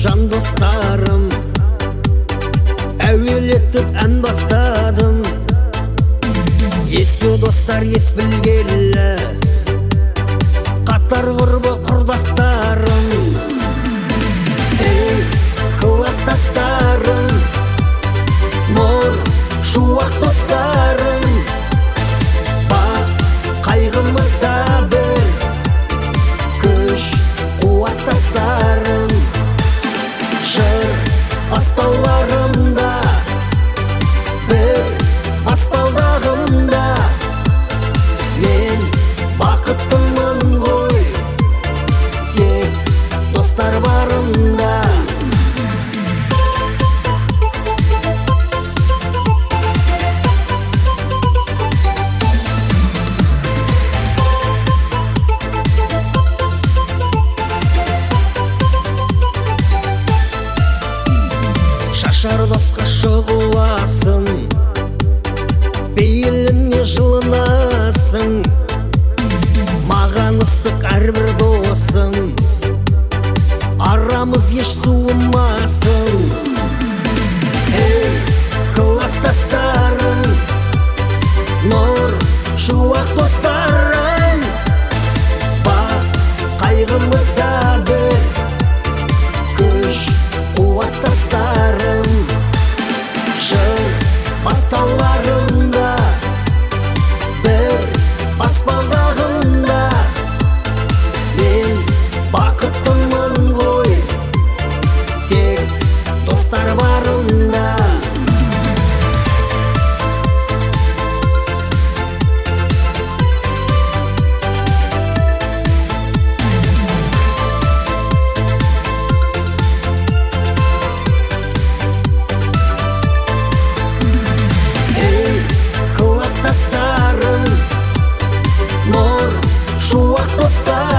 жан достарым, әуелетіп ән бастадым. Ескі достар ес білгелі, қатар құрбы құрдастарым. Ей, класстастарым, нұр шуақ достарым. Бақ қайғымызда бір күш қуаттастарым. Жыр астауларымда бір аспалдағымда мен бақыттымын ғой, тек достар барымда. Шашар досқа шығуасың, бейіліне жылынасың. Маған ыстық әрбір досың, арамыз еш суымасын. Ей, класстастарым, нұр шуақ достарым. Бақ қайғымызда бір күш қуаттастарым. Жыр бастауларымда бір аспалдағымда мен бақыттымын ғой, тек достар барымда. Класстастарым, нұр шуақ достар.